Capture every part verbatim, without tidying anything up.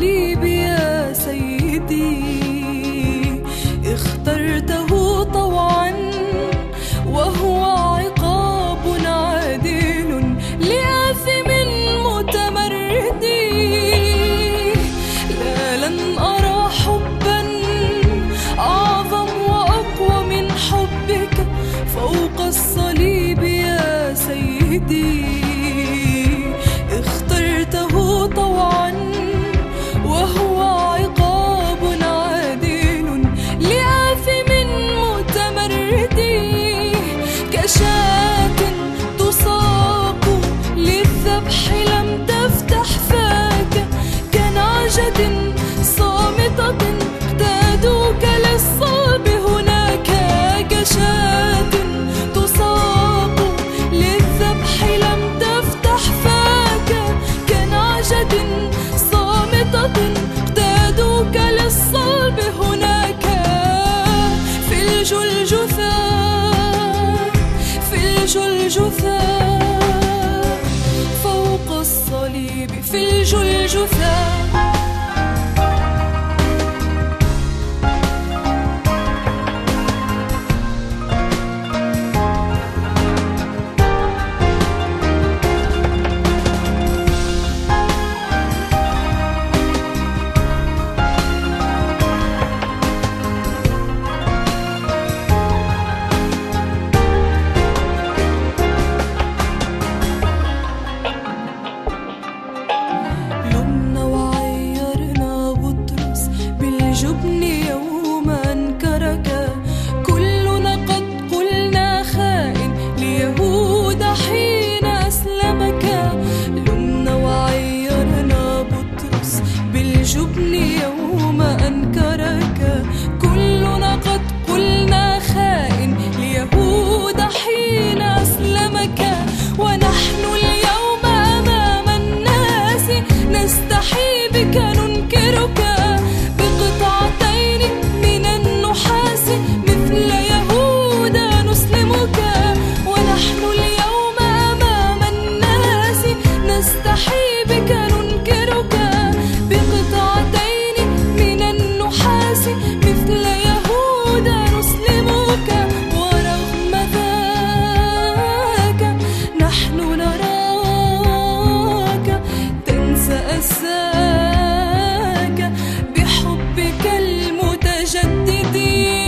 الصليب يا سيدي، اخترته طوعا وهو عقاب عادل لآثم متمرد. لا لن أرى حبا أعظم وأقوى من حبك فوق الصليب يا سيدي، اخترته طوعا وهو عقاب عادل لآثم متمرد. كشاة تساق للذبح لم تفتح فاك، كنعجة صامتة اقتادوك للصلب هناك. كشاة تساق للذبح لم تفتح فاك، كنعجة صامتة اقتادوك للصلب هناك. في الجلجثة في الجلجثة فوق الصليب في الجلجثة. بالجبن يوم أنكرك، كلنا قد قلنا خائن ليهود حين أسلمك. لمنا وعيرنا بطرس بالجبن يوم أنكرك، كلنا قد قلنا خائن ليهود حين أسلمك. ونحن اليوم أمام الناس نستحي بك ننكرك، من النحاس مثل يهوذا نسلمك. ونحن اليوم أمام الناس نستحي بك ننكرك، بقطعتين من النحاس مثل يهوذا نسلمك. ورغم ذاك نحن نراك تنسى أساك بحبك المتجدد.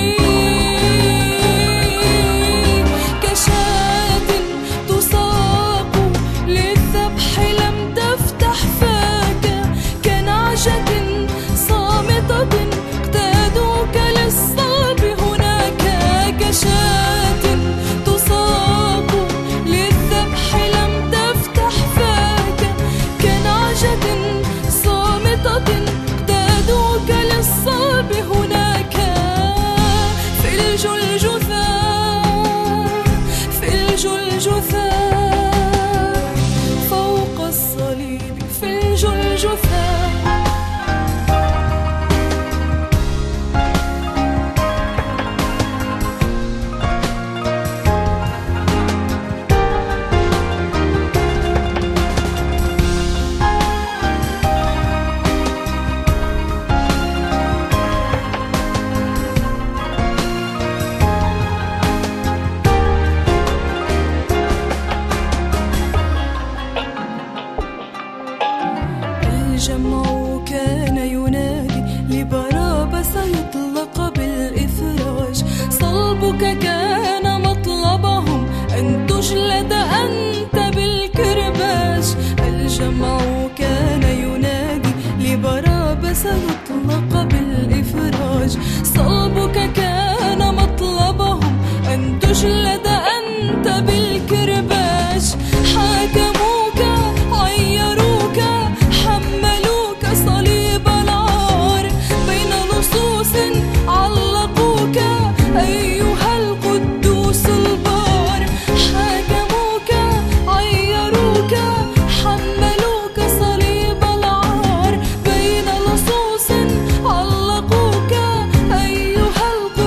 كشاة تساق للذبح لم تفتح فاك، كنعجة صامتة اقتادوك للصلب هناك. كشاة تساق للذبح لم تفتح فاك، كنعجة صامتة اقتادوك للصلب هناك. في الجلجثة في الجلجثة فوق الصليب في الجلجثة. الجمع كان ينادي لبرابس يطلق بالإفراج، صلبك كان مطلبهم أن تجلد أنت بالكرباج. الجمع كان ينادي لبرابس يطلق بالإفراج، صلبك كان مطلبهم أن تجلد أنت بالكرباج. حاكموك عيروك حملوك صليب العار، بين لصوص علقوك أيها القدوس البار. حاكموك عيروك حملوك صليب العار، بين لصوص علقوك أيها القدوس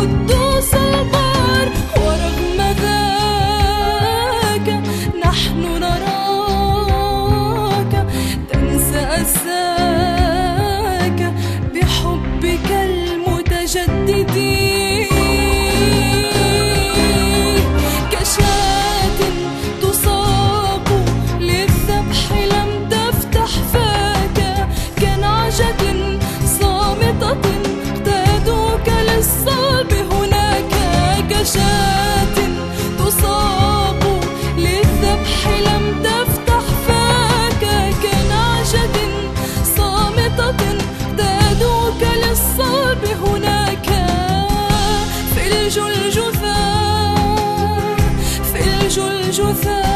الجثى في الجثى